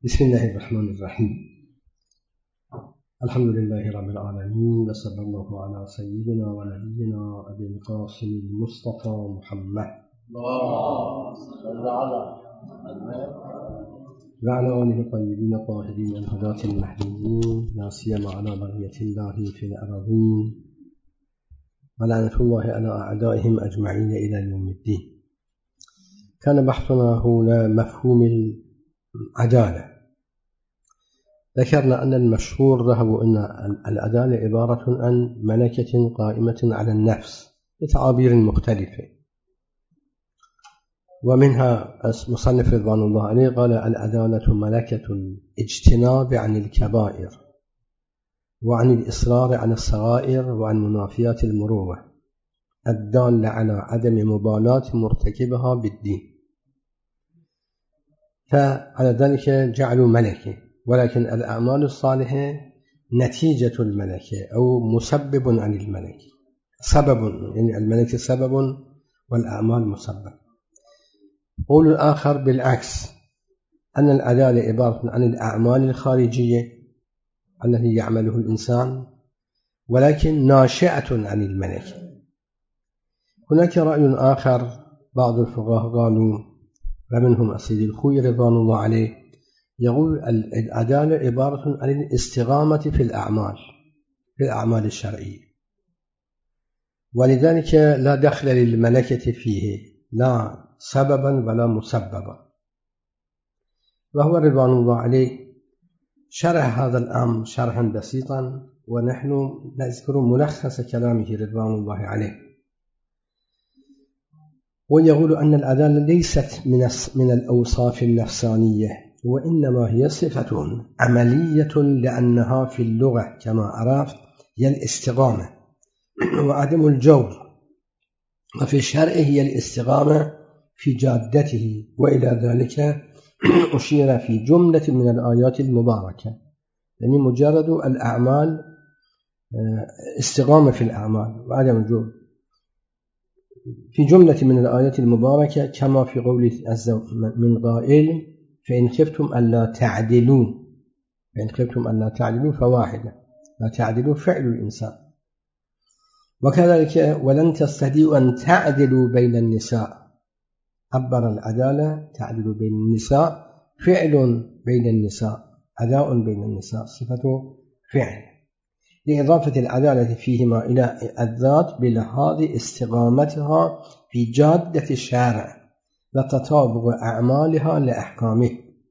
بسم الله الرحمن الرحيم. الحمد لله رب العالمين، وصلى الله على سيدنا ونبينا أبي القاسم المصطفى محمد وعلى آله الطيبين الطاهرين الهداة المهديين، لا سيما على بقية الله في الأراضين، ولعنة الله على أعدائهم أجمعين إلى يوم الدين. كان بحثنا هنا مفهوم العدالة. ذكرنا أن المشهور ذهب أن العدالة عبارة عن ملكة قائمة على النفس بتعابير مختلفة، ومنها مصنف رضوان الله عليه قال: العدالة ملكة الاجتناب عن الكبائر وعن الإصرار على الصغائر وعن منافيات المروءة الدالة على عدم مبالاة مرتكبها بالدين. فعلى ذلك جعلوا ملكة، ولكن الأعمال الصالحة نتيجة الملكة أو مسبب عن الملكة، سبب، يعني الملكة سبب والأعمال مسبب. قول الآخر بالعكس، أن العدالة عبارة عن الأعمال الخارجية التي يعمله الإنسان ولكن ناشئة عن الملكة. هناك رأي آخر، بعض الفقهاء قالوا، ومنهم السيد الخوئي رضوان الله عليه، يقول العدالة عبارة عن الاستقامة في الأعمال الشرعية، ولذلك لا دخل للملكة فيه، لا سببا ولا مسببا. وهو رضوان الله عليه شرح هذا الأمر شرحا بسيطا، ونحن نذكر ملخص كلامه رضوان الله عليه. ويقول أن العدالة ليست من الأوصاف النفسانية، وإنما هي صفة عملية، لأنها في اللغة كما عرفت هي الاستقامة وعدم الجور، وفي الشرع هي الاستقامة في جادته. وإلى ذلك أشير في جملة من الآيات المباركة، يعني مجرد الأعمال استقامة في الأعمال وعدم الجور في جملة من الآيات المباركة، كما في قوله من قائل: فإن خفتم ألا تعدلوا فواحدة، لا تعدلوا فعل الإنسان. وكذلك ولن تستطيعوا أن تعدلوا بين النساء، عبر العدالة تعدلوا بين النساء فعل بين النساء، أداء بين النساء، صفة فعل، لإضافة العدالة فيهما إلى الذات بلحاظ استقامتها في جادة الشارع وتطابق أعمالها لأحكامه.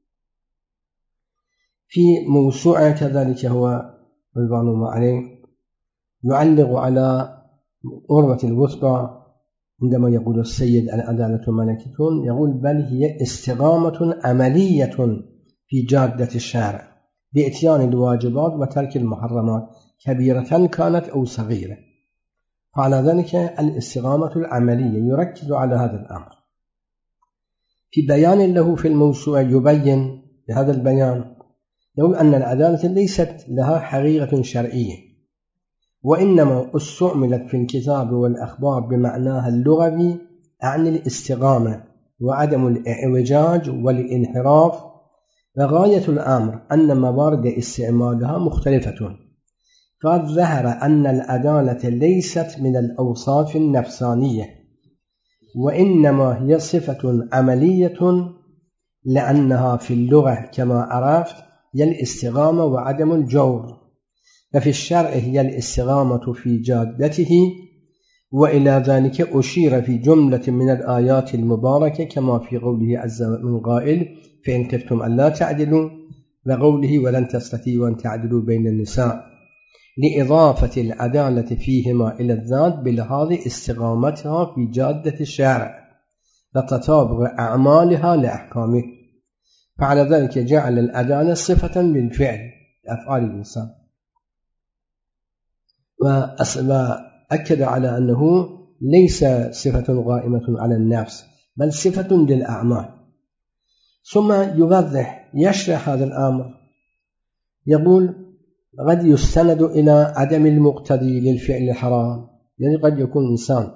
في موسوعة كذلك هو رضوان الله عليه يعلق على أروة الوثقى عندما يقول السيد العدالة ملكة، يقول: بل هي استقامة عملية في جادة الشارع بإتيان الواجبات وترك المحرمات، كبيرة كانت أو صغيرة. فعلى ذلك الاستقامة العملية يركز على هذا الأمر. في بيان له في الموسوعة يبين بهذا البيان، يقول أن العدالة ليست لها حقيقة شرعية، وإنما استعملت في الكتاب والأخبار بمعناها اللغوي عن الاستقامة وعدم الإعوجاج والانحراف، وغاية الأمر أن موارد استعمالها مختلفة. فقد ظهر أن العدالة ليست من الأوصاف النفسانية، وإنما هي صفة عملية، لأنها في اللغة كما عرفت هي الاستقامة وعدم الجور، وفي الشرع هي الاستقامة في جادته. وإلى ذلك أشير في جملة من الآيات المباركة، كما في قوله عز من قائل: فإن خفتم ألا تعدلوا، وقوله: ولن تستطيعوا أن تعدلوا بين النساء، لإضافة العدالة فيهما إلى الذات بلحاظ استقامتها في جادة الشارع وتطابق أعمالها لأحكامه. فعلى ذلك جعل العدالة صفة للفعل، أفعال الإنسان، وأكد على أنه ليس صفة قائمة على النفس، بل صفة للأعمال. ثم يوضح يشرح هذا الأمر، يقول: قد يستند إلى عدم المقتضي للفعل الحرام، يعني قد يكون إنسان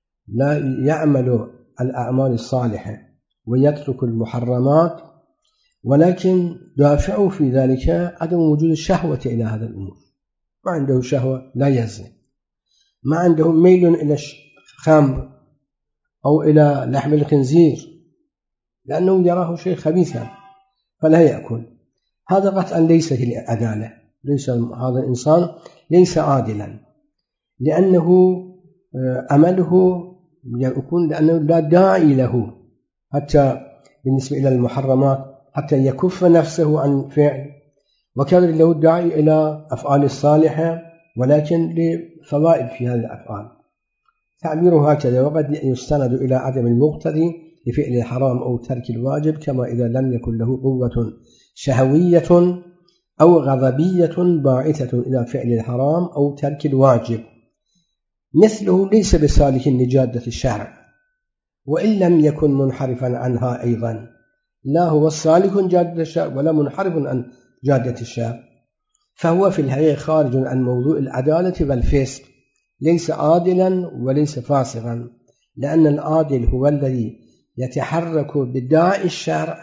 لا يعمل الأعمال الصالحة ويترك المحرمات، ولكن دافعوا في ذلك عدم وجود الشهوة إلى هذا الأمور. ما عنده شهوة لا يزني، ما عنده ميل إلى الخمر أو إلى لحم الخنزير لأنه يراه شيء خبيثا فلا يأكل. هذا قطعا ليس العدالة، ليس هذا الإنسان ليس عادلا، لأنه عمله يكون لأنه لا داعي له حتى بالنسبة إلى المحرمات حتى يكف نفسه عن فعل، وكان له داعي إلى أفعال الصالحة ولكن لفوائد في هذه الأفعال. تعبيره هكذا: وقد يستند إلى عدم المقتضي لفعل الحرام أو ترك الواجب، كما إذا لم يكن له قوة شهوية أو غضبية باعثة إلى فعل الحرام أو ترك الواجب، مثله ليس بسالك لجادة الشرع وإن لم يكن منحرفا عنها أيضا، لا هو سالك جادة الشرع ولا منحرف عن جادة الشرع، فهو في الحقيقة خارج عن موضوع العدالة والفسق، ليس عادلا وليس فاسقا، لأن العادل هو الذي يتحرك بداعي الشرع،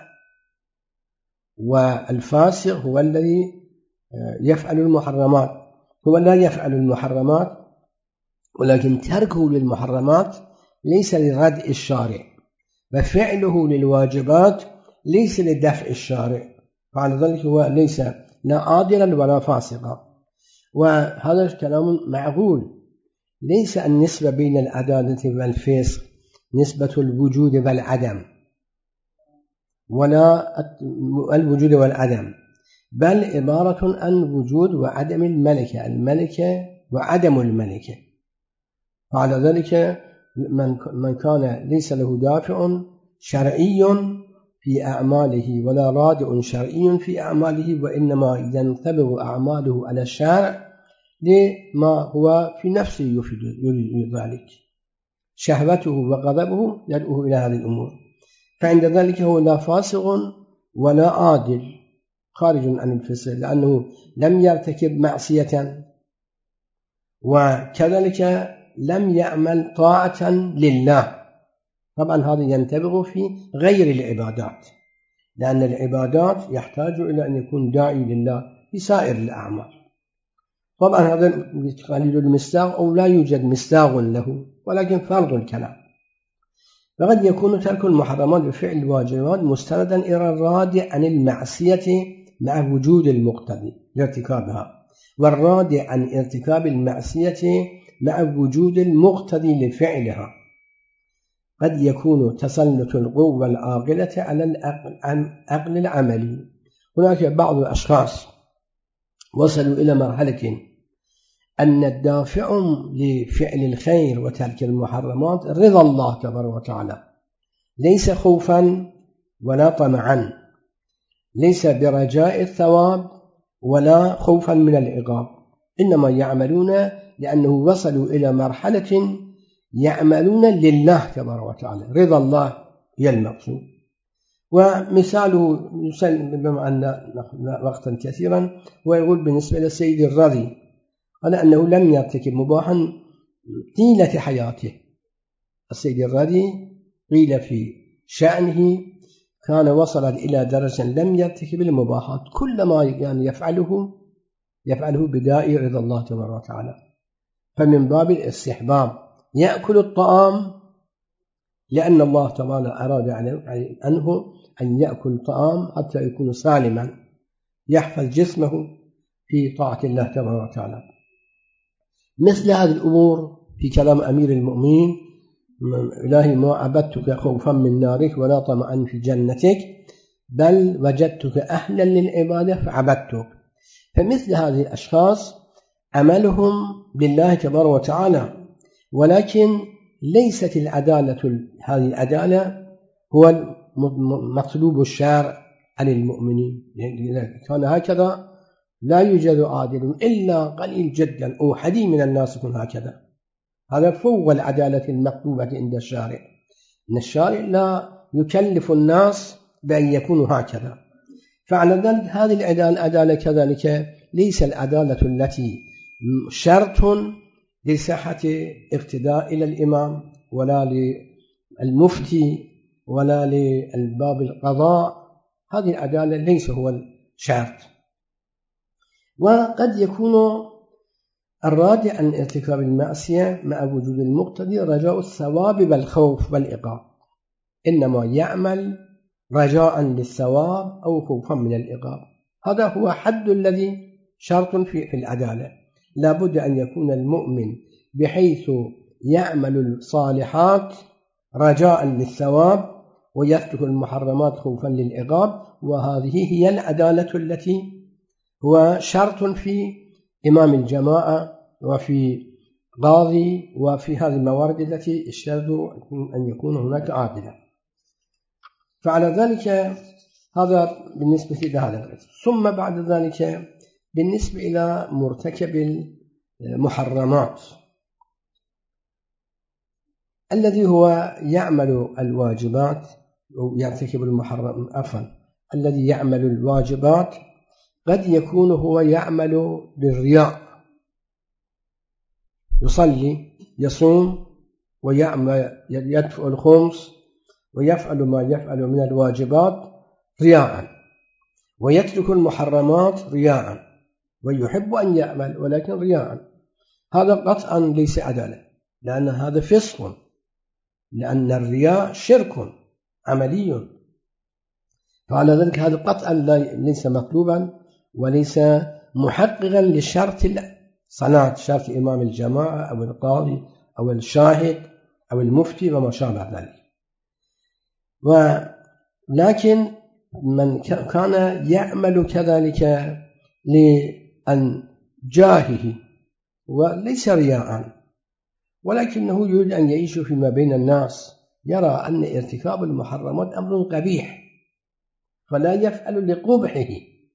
والفاسق هو الذي يفعل المحرمات. هو لا يفعل المحرمات ولكن تركه للمحرمات ليس لردء الشارع، وفعله للواجبات ليس لدفع الشارع، فعلى ذلك هو ليس لا عادلا ولا فاسقا. وهذا الكلام معقول. ليس النسبة بين العدالة والفسق نسبة الوجود والعدم، ولا الوجود والعدم، بل عبارة عن وجود وعدم الملكة، الملكة وعدم الملكة. فعلى ذلك من كان ليس له دافع شرعي في أعماله ولا رادع شرعي في أعماله، وإنما ينطبق أعماله على الشرع لما هو في نفسه يفيد ذلك، شهوته وغضبه يدعوه إلى هذه الأمور، فعند ذلك هو لا فاسق ولا عادل، خارج عن الفسق، لأنه لم يرتكب معصية وكذلك لم يعمل طاعة لله. طبعا هذا ينطبق في غير العبادات، لأن العبادات يحتاج إلى أن يكون داعي لله في سائر الأعمال. طبعا هذا قليل المصداق أو لا يوجد مصداق له، ولكن فرض الكلام. فقد يكون ترك المحرمات بفعل الواجبات مستندا إلى الرادع عن المعصية مع وجود المقتضي لارتكابها، والرادع عن ارتكاب المعصية مع وجود المقتضي لفعلها. قد يكون تسلط القوة العاقلة على العقل العملي. هناك بعض الأشخاص وصلوا إلى مرحلة أن الدافع لفعل الخير وترك المحرمات رضا الله تبارك وتعالى، ليس خوفا ولا طمعا، ليس برجاء الثواب ولا خوفا من العقاب، إنما يعملون لأنه وصلوا إلى مرحلة يعملون لله تبارك وتعالى، رضا الله هي المقصود. ومثاله يسلم بما أن وقتا كثيرا، ويقول بالنسبة للسيد الرضي على أنه لم يرتكب مباحا طيلة حياته. السيد الرضي قيل في شأنه كان وصل إلى درجة لم يرتكب المباحات، كل ما يعني يفعله بداعي رضا الله تبارك وتعالى. فمن باب الاستحباب يأكل الطعام لأن الله تعالى أراد عنه أن يأكل طعام حتى يكون سالما، يحفظ جسمه في طاعة الله تبارك وتعالى. مثل هذه الأمور في كلام أمير المؤمنين: إلهي ما عبدتك خوفا من نارك ولا طمعا في جنتك، بل وجدتك أهلا للعبادة فعبدتك. فمثل هذه الأشخاص عملهم لله تبارك وتعالى، ولكن ليست العدالة، هذه العدالة هو مطلوب الشارع عن المؤمنين، يعني كان هكذا لا يوجد عادل إلا قليل جدا أو حدي من الناس يكون هكذا. هذا فوق العدالة المطلوبة عند الشارع، إن الشارع لا يكلف الناس بأن يكونوا هكذا. فعلى ذلك هذه العدالة كذلك ليس العدالة التي شرط لصحة اقتداء إلى الإمام ولا للمفتي ولا للباب القضاء هذه العدالة ليس هو الشرط. وقد يكون الرادع عن ارتكاب المعصية مع وجود المقتضي رجاء الثواب والخوف والعقاب، إنما يعمل رجاء للثواب أو خوفا من العقاب. هذا هو حد الذي شرط في العدالة. لا بد أن يكون المؤمن بحيث يعمل الصالحات رجاء للثواب ويترك المحرمات خوفا للعقاب، وهذه هي العدالة التي هو شرط في إمام الجماعة وفي قاضي وفي هذه الموارد التي اشترط أن يكون هناك عادلة. فعلى ذلك هذا بالنسبة لهذا. ثم بعد ذلك بالنسبة إلى مرتكب المحرمات الذي هو يعمل الواجبات أو يرتكب المحرم الذي يعمل الواجبات قد يكون هو يعمل بالرياء، يصلي يصوم ويعمل يدفع الخمس ويفعل ما يفعل من الواجبات رياء، ويترك المحرمات رياء، ويحب أن يعمل ولكن رياء. هذا قطعا ليس عدالة، لأن هذا فسق، لأن الرياء شرك عملي. فعلى ذلك هذا قطعا ليس مطلوبا وليس محققا لشرط الصلاة، شرط إمام الجماعة أو القاضي أو الشاهد أو المفتي وما شابه ذلك. ولكن من كان يعمل كذلك لأن جاهه وليس رياء، ولكنه يريد أن يعيش فيما بين الناس، يرى أن ارتكاب المحرمات أمر قبيح فلا يفعل لقبحه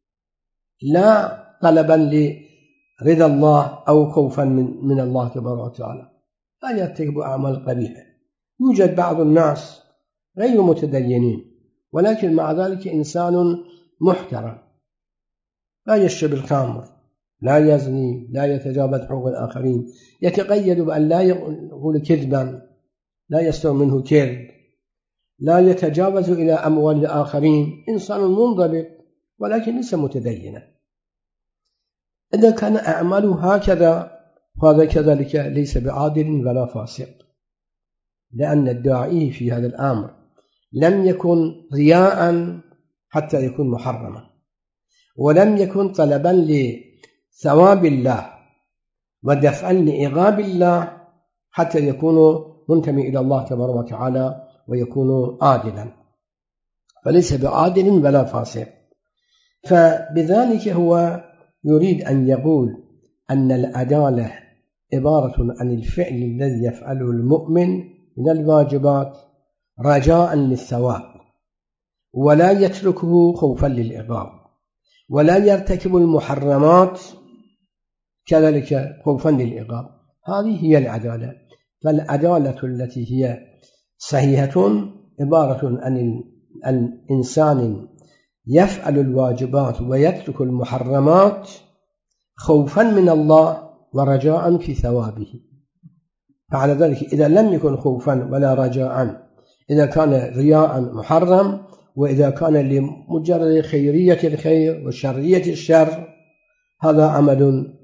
لا طلبا لرضا الله أو خوفا من الله تبارك وتعالى، لا يرتكب أعمال قبيحة. يوجد بعض الناس غير متدينين ولكن مع ذلك إنسان محترم، لا يشرب الخمر، لا يزني، لا يتجاوز حقوق الآخرين، يتقيد بأن لا يقول كذبا، لا يستوى منه كذب، لا يتجاوز إلى أموال الآخرين، إنسان منضبط ولكن ليس متدينا. إذا كان أعماله هكذا فهذا كذلك ليس بعادل ولا فاسق، لأن الداعي في هذا الأمر لم يكن رياء حتى يكون محرما، ولم يكن طلبا لثواب الله ودفعا لعقاب الله حتى يكون منتمي إلى الله تبارك وتعالى ويكون عادلا، فليس بعادل ولا فاسق. فبذلك هو يريد أن يقول أن العدالة عبارة عن الفعل الذي يفعله المؤمن من الواجبات رجاء للثواب، ولا يتركه خوفا للعقاب، ولا يرتكب المحرمات كذلك خوفا للعقاب. هذه هي العدالة. فالعدالة التي هي صحيحة عبارة عن الإنسان يفعل الواجبات ويترك المحرمات خوفا من الله ورجاء في ثوابه. فعلى ذلك إذا لم يكن خوفا ولا رجاء، إذا كان رياء محرم، وإذا كان لمجرد خيرية الخير وشرية الشر، هذا عمل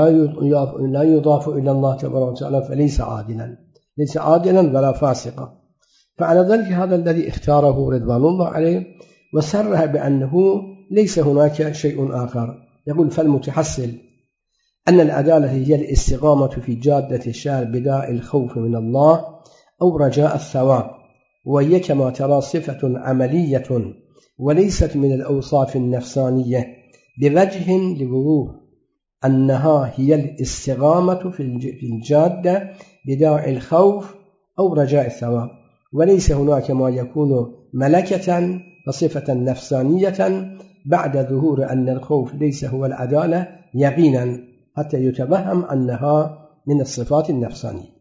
لا يضاف إلى الله تبارك وتعالى، فليس عادلا، ليس عادلا ولا فاسقا. فعلى ذلك هذا الذي اختاره رضوان الله عليه وسرها بأنه ليس هناك شيء آخر. يقول فالمتحصل أن العدالة هي الاستقامة في جادة الشارع بداء الخوف من الله أو رجاء الثواب، وهي كما ترى صفة عملية وليست من الأوصاف النفسانية، بوجه لوضوح أنها هي الاستقامة في الجادة بداء الخوف أو رجاء الثواب، وليس هناك ما يكون ملكة وصفة نفسانية بعد ظهور أن الخوف ليس هو العدالة يقينا، حتى يتوهم أنها من الصفات النفسانية.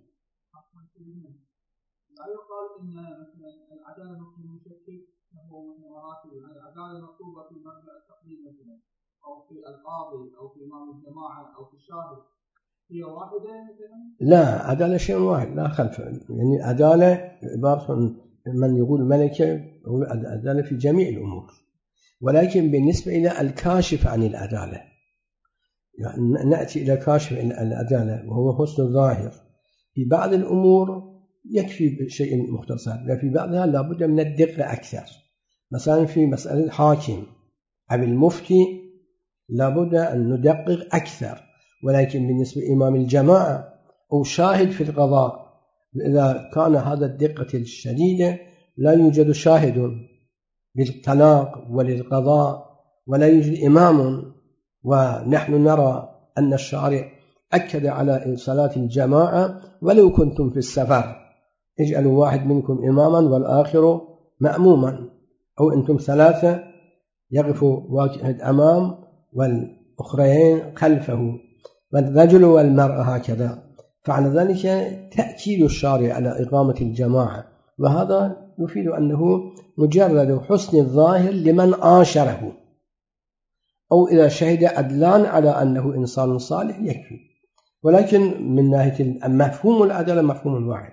لا يقال إن العدالة مفهوم مشكل هو من مراتب العدالة مطلوبة في مبدأ التقليد مثلا، أو في القاضي أو في إمام الجماعة أو في الشاهد، هي واحدة مثلا؟ لا، عدالة شيء واحد لا خلف. يعني عدالة عبارة من يقول ملكة، هو عدالة في جميع الأمور. ولكن بالنسبة إلى الكاشف عن العدالة، يعني نأتي إلى كاشف العدالة وهو حسن الظاهر، في بعض الأمور يكفي بشيء مختصر، وفي بعضها لابد من الدقة أكثر. مثلا في مسألة الحاكم أو المفتي لابد أن ندقق أكثر. ولكن بالنسبة لإمام الجماعة أو شاهد في القضاء، إذا كان هذا الدقة الشديدة لا يوجد شاهد للطلاق وللقضاء ولا يوجد إمام، ونحن نرى أن الشارع أكد على صلاة الجماعة ولو كنتم في السفر، اجعلوا واحد منكم إماما والآخر مأموما، أو أنتم ثلاثة يقفوا واحد أمام والأخرين خلفه، والرجل والمرأة هكذا. فعلى ذلك تأكيد الشارع على إقامة الجماعة، وهذا يفيد أنه مجرد حسن الظاهر لمن عاشره، أو إذا شهد عدلان على أنه إنسان صالح يكفي. ولكن من ناحية مفهوم العدالة مفهوم واحد.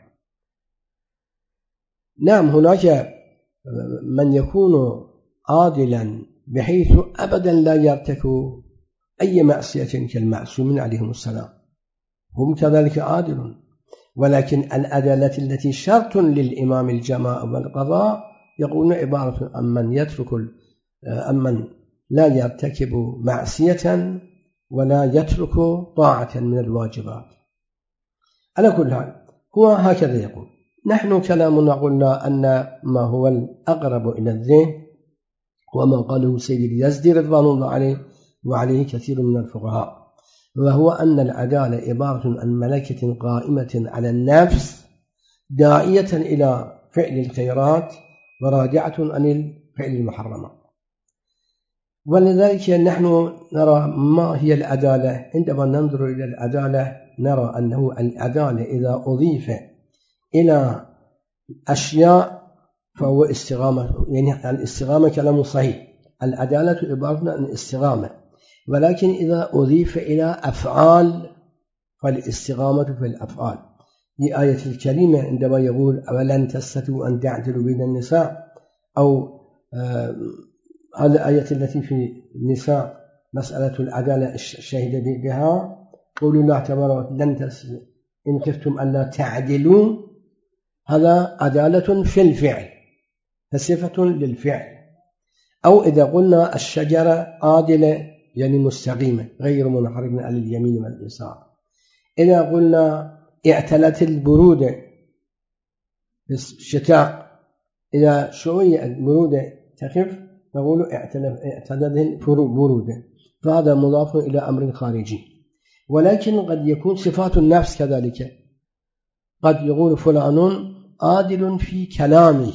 نعم، هناك من يكون عادلا بحيث أبدا لا يرتكب أي معصية كالمعصومين عليهم السلام، هم كذلك عادل، ولكن العدالة التي شرط للإمام الجماعة والقضاء يقولون عبارة عن من لا يرتكب معصية ولا يترك طاعة من الواجبات. على كل حال هو هكذا يقول. نحن كلامنا قلنا أن ما هو الأقرب إلى الذهن وما قاله سيد اليزدي رضوان الله عليه وعليه كثير من الفقهاء، وهو أن العدالة عبارة عن ملكة قائمة على النفس داعية إلى فعل الخيرات وراجعة عن الفعل المحرمات. ولذلك نحن نرى ما هي العدالة. عندما ننظر إلى العدالة نرى أنه العدالة إذا أضيف إلى أشياء فهو استقامة، يعني الاستقامة كلام صحيح، العدالة عبارة عن استقامة، ولكن إذا أضيف إلى أفعال فالاستقامة في الأفعال. في آية الكريمة عندما يقول أولن تستطيعوا أن تعدلوا بين النساء، أو هذه الآية التي في النساء مسألة العدالة الشهيدة بها، قولوا الله تبارك لن إن خفتم ألا تعدلوا، هذا عدالة في الفعل فصفة للفعل. أو إذا قلنا الشجرة عادلة يعني مستقيمة غير منحرفة على اليمين واليسار. إذا قلنا اعتلت البرودة في الشتاء، إذا شوية البرودة تخف نقول اعتلت البرودة، فهذا مضاف إلى أمر خارجي. ولكن قد يكون صفات النفس كذلك، قد يقول فلان عادل في كلامه،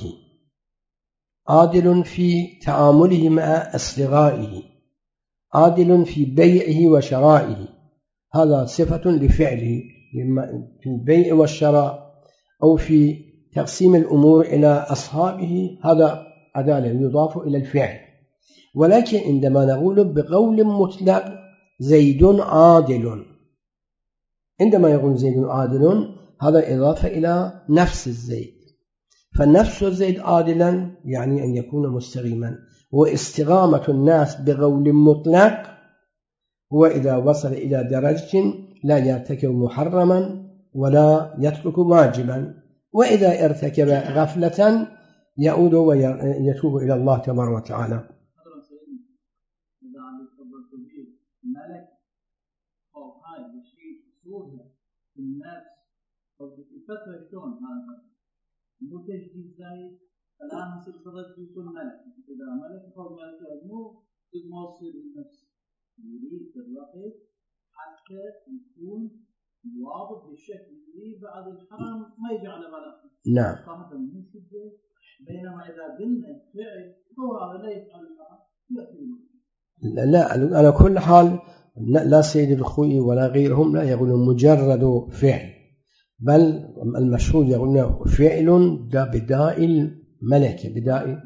عادل في تعامله مع أصدقائه، عادل في بيعه وشرائه، هذا صفة لفعله في البيع والشراء أو في تقسيم الأمور إلى أصحابه، هذا عدالة يضاف إلى الفعل. ولكن عندما نقول بقول مطلق زيد عادل، عندما يقول زيد عادل هذا إضافة إلى نفس الزيد، فالنفس الزيد عادلا يعني أن يكون مستقيما. واستقامة الناس بقول مطلق هو إذا وصل إلى درجة لا يرتكب محرما ولا يترك واجبا، وإذا ارتكب غفلة يعود ويتوب إلى الله تبارك وتعالى. ملك أو هاي بشيء صورها في الناس أو الفترة شلون هذا مو تجديد زايد الآن يصير فضلت يكون ملك، إذا ملك أو ملك مو يصير النفس يريد في الوقت حتى يكون واضح بالشكل اللي بعد الحرام ما يجي على بالك. نعم. فهذا مو شدة، بينما إذا قلنا فعل هو هذا لا يفعل الحرام يأتي. لا، على كل حال لا سيد الخوي ولا غيرهم لا يقولون مجرد فعل، بل المشهور يقولون فعل بداء الملكة، بداء فعل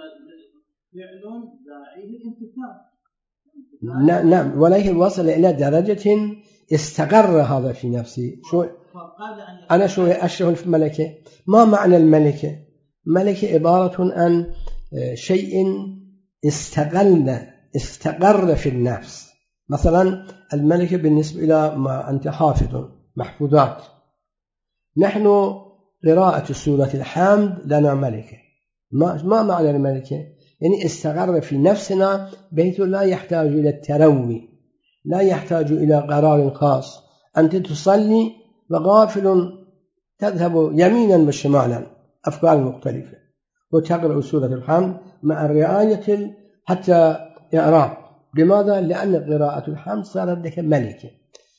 داعيه الانتفاع. نعم، ولكن وصل إلى درجة استقر هذا في نفسي. أنا شو أشرح في الملكة؟ ما معنى الملكة؟ ملكة عبارة عن شيء استقر في النفس. مثلا الملكة بالنسبة إلى ما أنت حافظ محفوظات، نحن قراءة سورة الحمد لنا ملكة. ما معنى الملكة؟ يعني استقر في نفسنا بحيث لا يحتاج إلى التروي، لا يحتاج إلى قرار خاص. أنت تصلي وغافل تذهب يمينا وشمالا أفكار مختلفة، وتقرأ سورة الحمد مع الرعاية حتى إعراب. لماذا؟ لأن قراءة الحمد صارت لك ملكة.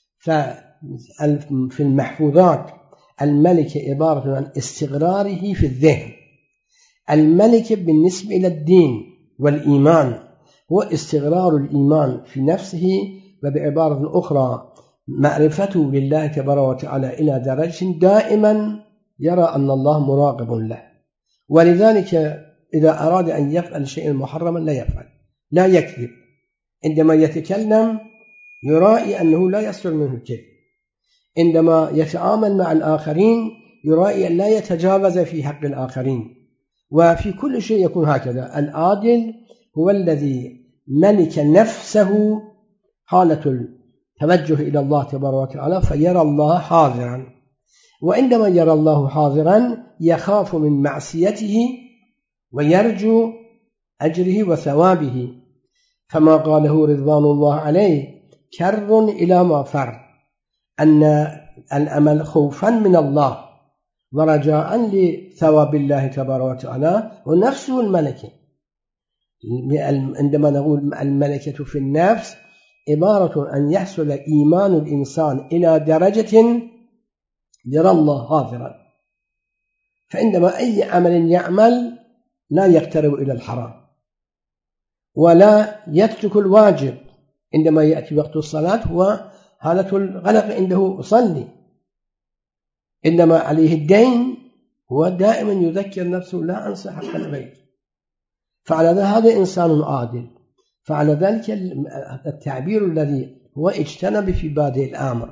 ففي المحفوظات الملكة عبارة عن استقراره في الذهن. الملكة بالنسبة إلى الدين والإيمان هو استقرار الإيمان في نفسه، وبعبارة أخرى معرفته لله تبارك وتعالى إلى درجة دائما يرى أن الله مراقب له، ولذلك إذا أراد أن يفعل شيئا محرما لا يفعل، لا يكذب. عندما يتكلم يرائي أنه لا يصدر منه الكذب. عندما يتعامل مع الآخرين يرائي أن لا يتجاوز في حق الآخرين. وفي كل شيء يكون هكذا. العادل هو الذي ملك نفسه حالة التوجه إلى الله تبارك وتعالى فيرى الله حاضرا، وعندما يرى الله حاضرا يخاف من معصيته ويرجو أجره وثوابه، كما قاله رضوان الله عليه: كر إلى ما فر، أن الأمل خوفا من الله ورجاء لثواب الله تبارك وتعالى، ونفسه الملكة. عندما نقول الملكة في النفس عبارة أن يحصل إيمان الإنسان إلى درجة يرى الله حاضرا، فعندما أي عمل يعمل لا يقترب إلى الحرام ولا يترك الواجب. عندما يأتي وقت الصلاة هو حالة الغلق عنده يصلي، إنما عليه الدين هو دائما يذكر نفسه لا أنسى حق البيت. فعلى هذا إنسان عادل. فعلى ذلك التعبير الذي هو اجتنب في بادئ الأمر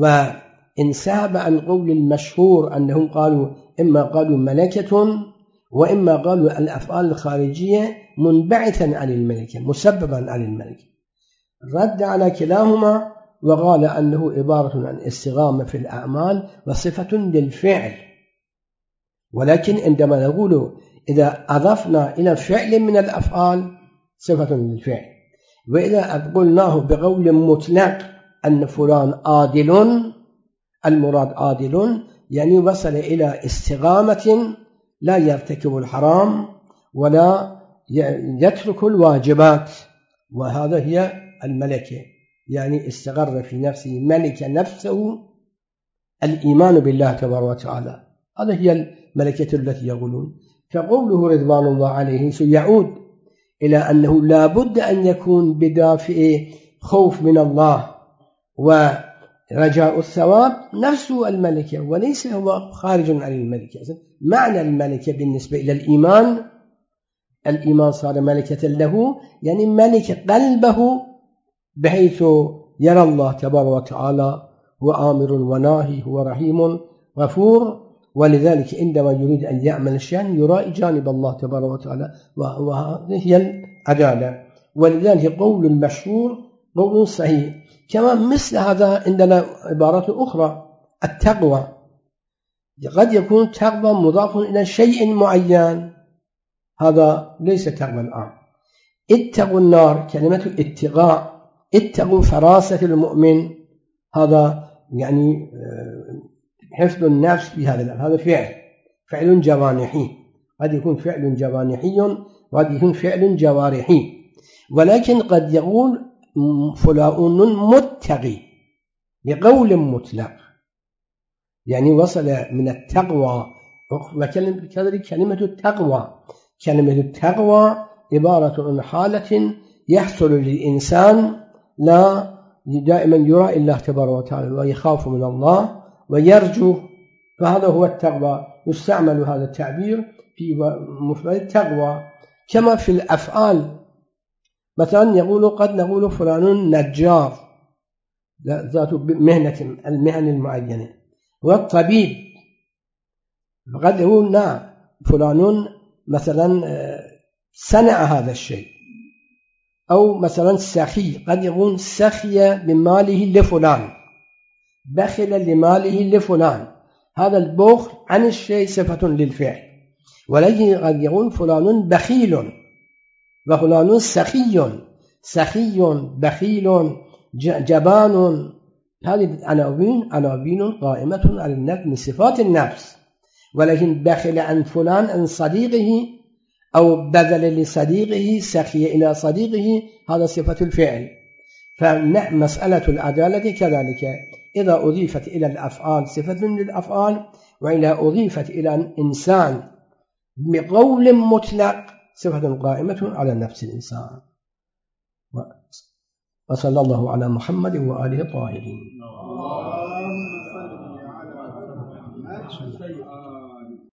وانسحب عن قول المشهور أنهم قالوا إما قالوا ملكة وإما قالوا الأفعال الخارجية منبعثا عن الملكة مسببا عن الملكة، رد على كلاهما وقال أنه عبارة عن استغامة في الأعمال وصفة للفعل. ولكن عندما نقول إذا أضفنا إلى فعل من الأفعال صفة للفعل، وإذا قلناه بقول مطلق أن فلان عادل، المراد عادل يعني وصل إلى استقامة لا يرتكب الحرام ولا يترك الواجبات، وهذا هي الملكة. يعني استقر في نفسه، ملك نفسه الإيمان بالله تبارك وتعالى. هذا هي الملكة التي يقولون. فقوله رضوان الله عليه سيعود إلى أنه لا بد أن يكون بدافع خوف من الله ورجاء الثواب نفسه الملكة، وليس هو خارج عن الملكة. معنى الملكة بالنسبة إلى الإيمان، الإيمان صار ملكة له، يعني ملك قلبه بحيث يرى الله تبارك وتعالى هو آمر وناهي، هو رحيم غفور. ولذلك عندما يريد أن يعمل شيئا يرائي جانب الله تبارك وتعالى، وهذه هي العدالة. ولذلك قول المشهور قول صحيح. كما مثل هذا عندنا عبارات أخرى. التقوى قد يكون التقوى مضاف إلى شيء معين، هذا ليس تقوى الآن. اتقوا النار، كلمة اتقاء، اتقوا فراسة المؤمن، هذا يعني حفظ النفس في هذا فعل جوانحي. قد يكون فعل جوانحي وقد يكون فعل جوارحي. ولكن قد يقول فلان متقي بقول مطلق، يعني وصل من التقوى. وكذلك كلمة التقوى، كلمة التقوى عبارة عن حالة يحصل للإنسان لا دائما يرى الله تبارك وتعالى ويخاف من الله ويرجو، فهذا هو التقوى. يستعمل هذا التعبير في مفرد التقوى. كما في الأفعال، مثلا يقول قد نقول فلان نجار ذات مهنة المهن المعينة، والطبيب قد يقول لا فلان مثلا صنع هذا الشيء، أو مثلا سخي، قد يكون سخي بماله لفلان، بخل لماله لفلان، هذا البخل عن الشيء صفة للفعل. ولكن قد يكون فلان بخيل وفلان سخي، سخي بخيل جبان، هذه عناوين قائمة على النفس من صفات النفس. ولكن بخل عن فلان عن صديقه أو بذل لصديقه، سخي إلى صديقه، هذا صفة الفعل. فمسألة العدالة كذلك، إذا أضيفت إلى الأفعال صفة للأفعال، وإذا أضيفت إلى الإنسان بقول مطلق صفة قائمة على نفس الإنسان. وصلى الله على محمد وآله الطاهرين.